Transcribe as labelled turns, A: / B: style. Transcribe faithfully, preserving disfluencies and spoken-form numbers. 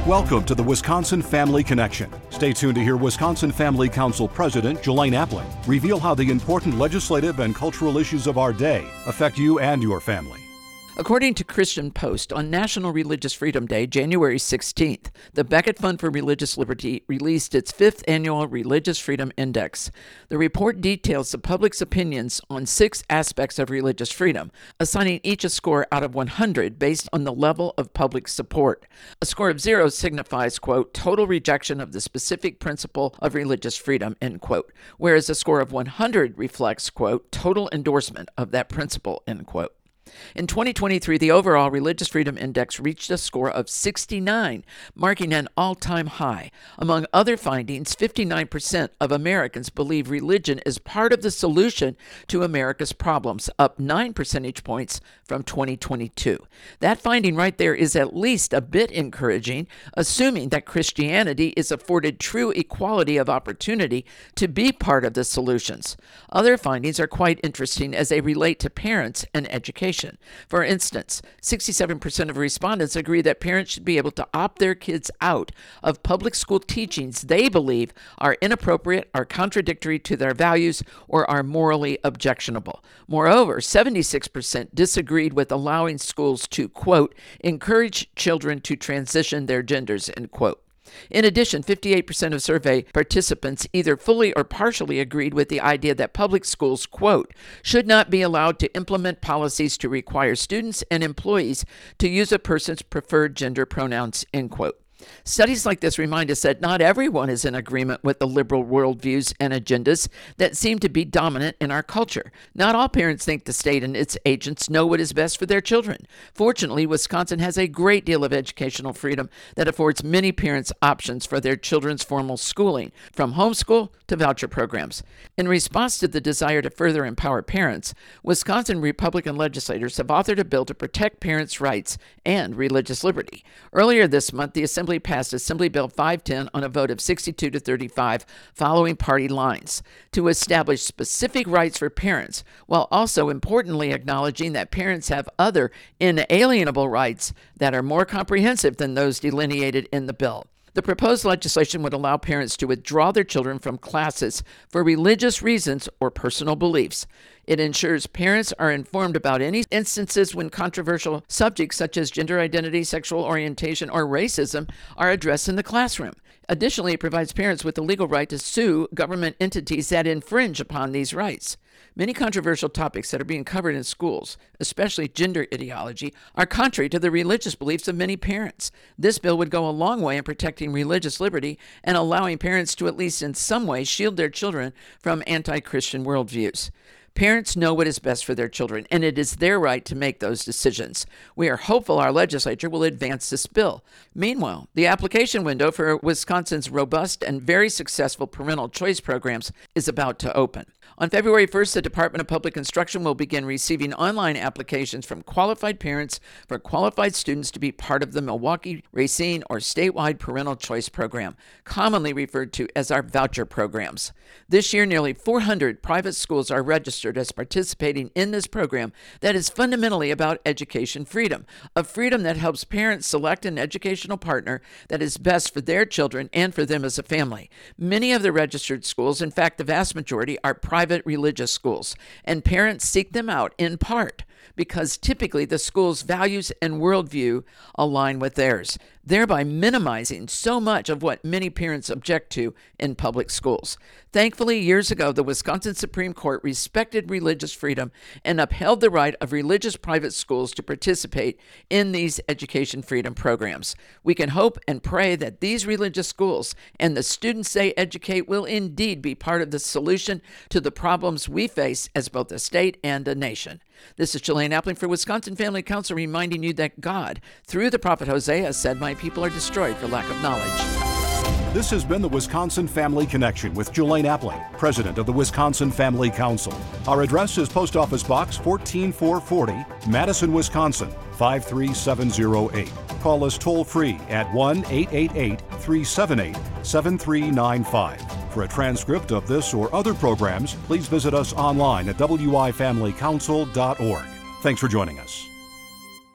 A: Welcome to the Wisconsin Family Connection. Stay tuned to hear Wisconsin Family Council President Jelaine Appling reveal how the important legislative and cultural issues of our day affect you and your family.
B: According to Christian Post, on National Religious Freedom Day, January sixteenth, the Becket Fund for Religious Liberty released its fifth annual Religious Freedom Index. The report details the public's opinions on six aspects of religious freedom, assigning each a score out of one hundred based on the level of public support. A score of zero signifies, quote, total rejection of the specific principle of religious freedom, end quote, whereas a score of one hundred reflects, quote, total endorsement of that principle, end quote. In twenty twenty-three, the overall Religious Freedom Index reached a score of sixty-nine, marking an all-time high. Among other findings, fifty-nine percent of Americans believe religion is part of the solution to America's problems, up nine percentage points from twenty twenty-two. That finding right there is at least a bit encouraging, assuming that Christianity is afforded true equality of opportunity to be part of the solutions. Other findings are quite interesting as they relate to parents and education. For instance, sixty-seven percent of respondents agree that parents should be able to opt their kids out of public school teachings they believe are inappropriate, are contradictory to their values, or are morally objectionable. Moreover, seventy-six percent disagreed with allowing schools to, quote, encourage children to transition their genders, end quote. In addition, fifty-eight percent of survey participants either fully or partially agreed with the idea that public schools, quote, should not be allowed to implement policies to require students and employees to use a person's preferred gender pronouns, end quote. Studies like this remind us that not everyone is in agreement with the liberal worldviews and agendas that seem to be dominant in our culture. Not all parents think the state and its agents know what is best for their children. Fortunately, Wisconsin has a great deal of educational freedom that affords many parents options for their children's formal schooling, from homeschool to voucher programs. In response to the desire to further empower parents, Wisconsin Republican legislators have authored a bill to protect parents' rights and religious liberty. Earlier this month, the Assembly passed Assembly Bill five ten on a vote of sixty-two to thirty-five following party lines to establish specific rights for parents, while also importantly acknowledging that parents have other inalienable rights that are more comprehensive than those delineated in the bill. The proposed legislation would allow parents to withdraw their children from classes for religious reasons or personal beliefs. It ensures parents are informed about any instances when controversial subjects such as gender identity, sexual orientation, or racism are addressed in the classroom. Additionally, it provides parents with the legal right to sue government entities that infringe upon these rights. Many controversial topics that are being covered in schools, especially gender ideology, are contrary to the religious beliefs of many parents. This bill would go a long way in protecting religious liberty and allowing parents to at least in some way shield their children from anti-Christian worldviews. Parents know what is best for their children, and it is their right to make those decisions. We are hopeful our legislature will advance this bill. Meanwhile, the application window for Wisconsin's robust and very successful parental choice programs is about to open. On February first, the Department of Public Instruction will begin receiving online applications from qualified parents for qualified students to be part of the Milwaukee, Racine, or statewide parental choice program, commonly referred to as our voucher programs. This year, nearly four hundred private schools are registered as participating in this program that is fundamentally about education freedom, a freedom that helps parents select an educational partner that is best for their children and for them as a family. Many of the registered schools, in fact, the vast majority, are private religious schools, and parents seek them out in part because typically the school's values and worldview align with theirs, thereby minimizing so much of what many parents object to in public schools. Thankfully, years ago, the Wisconsin Supreme Court respected religious freedom and upheld the right of religious private schools to participate in these education freedom programs. We can hope and pray that these religious schools and the students they educate will indeed be part of the solution to the problems we face as both a state and a nation. This is Jelaine Appling for Wisconsin Family Council, reminding you that God, through the prophet Hosea, said, "My people are destroyed for lack of knowledge."
A: This has been the Wisconsin Family Connection with Jelaine Appling, President of the Wisconsin Family Council. Our address is Post Office Box one four four forty, Madison, Wisconsin, five three seven zero eight. Call us toll-free at one eight eight eight, three seven eight, seven three nine five. For a transcript of this or other programs, please visit us online at w i family council dot org. Thanks for joining us.